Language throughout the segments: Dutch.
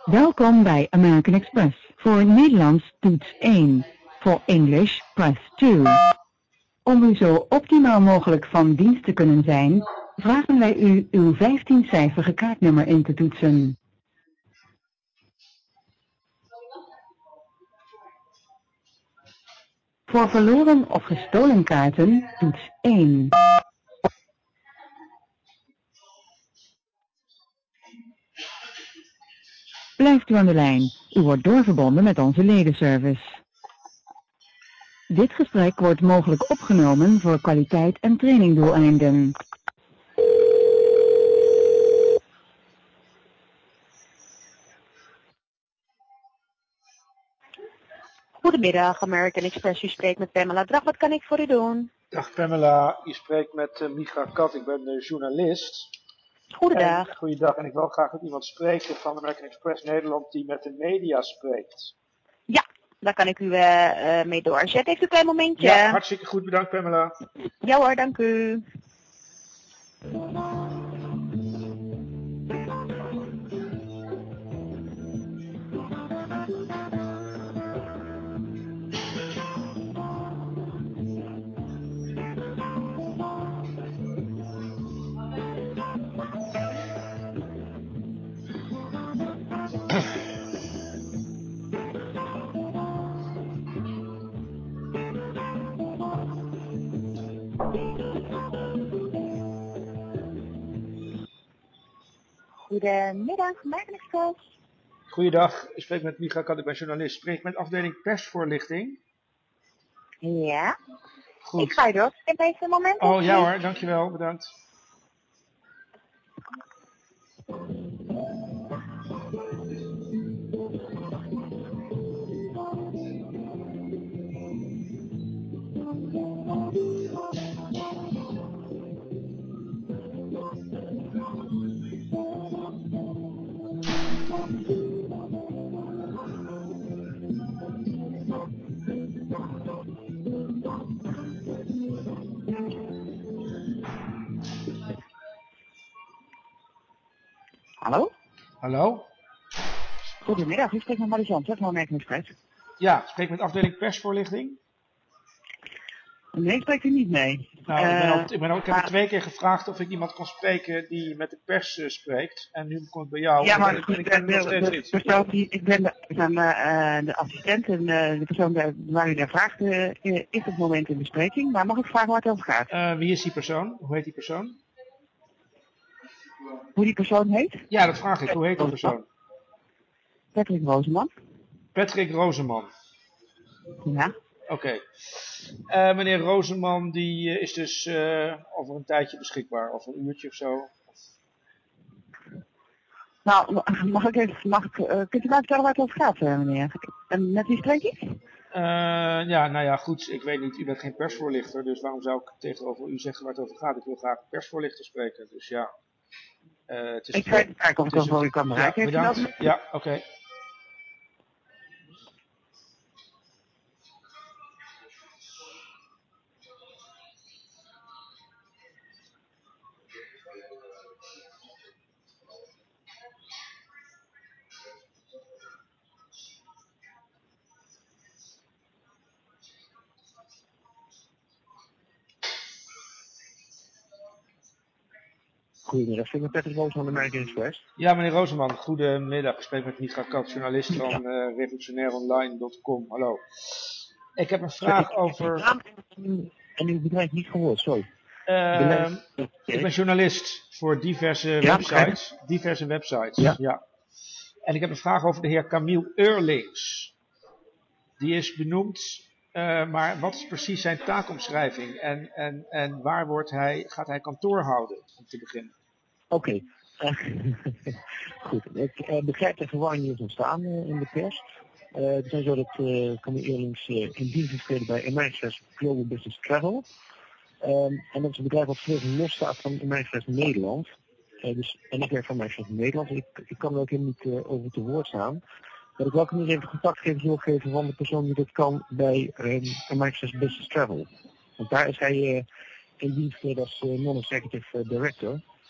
Welkom bij American Express. Voor Nederlands toets 1. Voor English press 2. Om u zo optimaal mogelijk van dienst te kunnen zijn, vragen wij u uw 15-cijferige kaartnummer in te toetsen. Voor verloren of gestolen kaarten, toets 1. Blijft u aan de lijn. U wordt doorverbonden met onze ledenservice. Dit gesprek wordt mogelijk opgenomen voor kwaliteit- en trainingdoeleinden. Goedemiddag, American Express. U spreekt met Pamela Drag. Wat kan ik voor u doen? Dag Pamela, je spreekt met Micha Kat. Ik ben journalist. Goedendag. Goeiedag, en ik wil graag met iemand spreken van American Express Nederland die met de media spreekt. Ja, daar kan ik u mee doorzetten. Heeft u een klein momentje? Ja, hartstikke goed. Bedankt Pamela. Ja hoor, dank u. Goedemiddag, American Express. Goeiedag, ik spreek met Micha Kat. Ik ben journalist. Spreek met afdeling persvoorlichting. Ja, Goed. ik ga je door. In deze moment. Oh ja hoor, dankjewel. Bedankt. Hallo? Hallo? Goedemiddag, u spreekt met Marijan, van American Express. Ja, spreek met afdeling persvoorlichting. Nee, spreekt u niet mee. Nou, ik heb 2 keer gevraagd of ik iemand kon spreken die met de pers spreekt. En nu komt het bij jou. Ja, maar ik ben nog steeds niet. ik ben de assistent en de persoon waar u naar vraagt is op het moment in bespreking. Maar mag ik vragen waar het over gaat? Wie is die persoon? Hoe heet die persoon? Hoe die persoon heet? Ja, dat vraag ik. Hoe heet die persoon? Patrick Rozeman. Patrick Rozeman. Ja. Oké. Meneer Rozeman die is dus over een tijdje beschikbaar. Over een uurtje of zo. Nou, kunt u mij vertellen waar het over gaat, meneer? En met wie spreek ik? Nou ja, goed. Ik weet niet. U bent geen persvoorlichter. Dus waarom zou ik tegenover u zeggen waar het over gaat? Ik wil graag een persvoorlichter spreken. Dus ja. Ik ga even kijken of ik voor u kan bereiken. Ja, bedankt. Ja, oké. Goedemiddag, ik ben Patrick Rozeman van de American Express. Ja, meneer Rozeman, goedemiddag. Ik spreek met Micha Kat, journalist van revolutionaironline.com. Hallo. Ik heb een vraag over... En uw bedrijf niet gehoord, sorry. Ik ben journalist voor diverse websites. Ja. En ik heb een vraag over de heer Camille Eurlings. Die is benoemd, maar wat is precies zijn taakomschrijving? En waar gaat hij kantoor houden, om te beginnen? Oké. Goed, ik begrijp de verwarring die is ontstaan in de pers. Het is zo dat Camille Eurlings in dienst is getreden bij American Global Business Travel. En dat is een bedrijf wat volledig los staat van American Express Nederland. En ik werk van American Express Nederland. Ik kan er ook helemaal niet over te woord staan. Maar ik wil ook nog even contactgegevens doorgeven van de persoon die dat kan bij American Express Business Travel. Want daar is hij in dienst als non-executive director.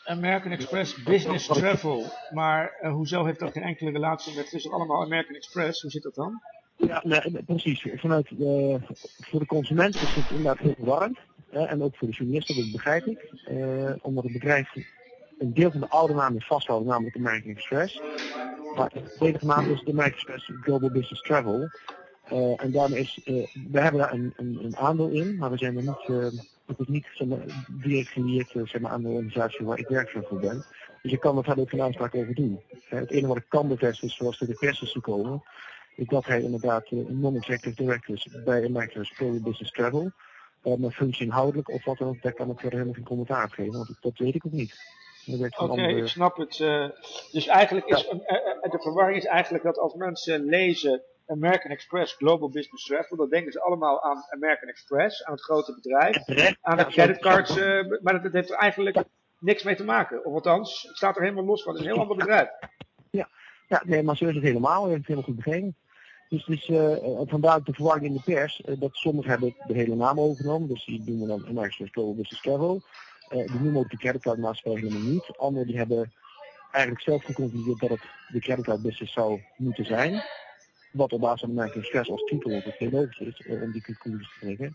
American Express Business Travel. Maar hoezo heeft dat geen enkele relatie met... Het is toch allemaal American Express? Hoe zit dat dan? Ja, nee, precies. Voor de consument is het inderdaad heel verwarrend. En ook voor de journalisten, dat begrijp ik. Omdat het bedrijf een deel van de oude naam is vasthouden, namelijk American Express. Maar de tweede naam is de American Express Global Business Travel. En daarmee we hebben daar een aandeel in, maar we zijn er niet, het is niet direct gelieerd aan de organisatie waar ik werkzaam voor ben. Dus ik kan er verder ook geen aanspraak over doen. Het enige wat ik kan bevestigen, zoals de pers is gekomen, is dat hij inderdaad een non-executive director is bij American Express Global Business Travel. Maar functie inhoudelijk of wat dan ook, daar kan ik verder helemaal geen commentaar op geven, want dat weet ik ook niet. Oké, ik snap het. Dus eigenlijk is de verwarring is eigenlijk dat als mensen lezen American Express Global Business Travel, dan denken ze allemaal aan American Express, aan het grote bedrijf, aan de creditcards, maar dat heeft er eigenlijk niks mee te maken. Of althans, het staat er helemaal los van. Het is een heel ander bedrijf. Ja, nee, maar zo is het helemaal. Je hebt het helemaal goed begrepen. Dus vandaar de verwarring in de pers, dat sommigen hebben de hele naam overgenomen, dus die doen we dan American Express Global Business Travel. Die noemen ook de creditcardmaatschappij helemaal niet. Anderen die hebben eigenlijk zelf geconcludeerd dat het de creditcard business zou moeten zijn. Wat op basis van American Express als titel ook heel logisch is, om die conclusies te trekken.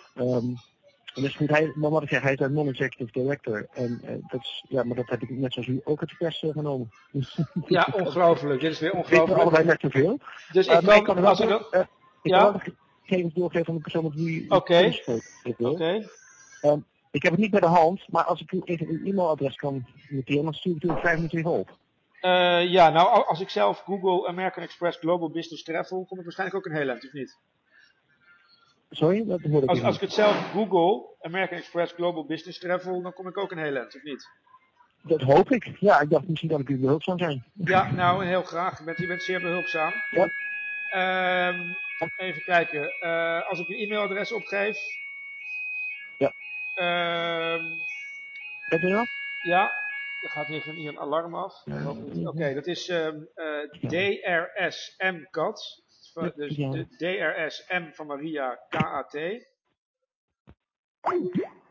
Dus goed, maar wat ik zeg, hij is een non-executive director. En maar dat heb ik net zoals u ook uit de pers genomen. Ja, ongelooflijk. Dit is weer ongelooflijk. Ik allebei net zoveel. Dus ik kan wel de gegevens doorgeven van de persoon met wie u Oké. Ik heb het niet bij de hand, maar als ik u even uw e-mailadres kan noteren, dan stuur ik u 5 minuten even op. Nou, als ik zelf Google American Express Global Business Travel, kom ik waarschijnlijk ook een heel eind, of niet? Sorry, dat hoorde ik niet. Als ik het zelf Google American Express Global Business Travel, dan kom ik ook een heel eind, of niet? Dat hoop ik. Ja, ik dacht misschien dat ik u behulpzaam zijn. Ja, nou, heel graag. Je bent zeer behulpzaam. Ja. Even kijken. Als ik uw e-mailadres opgeef. Ja. Heb je dat? Ja. Er gaat hier een alarm af. Oké, dat is DRSMCAT. Dus de DRSM van Maria KAT.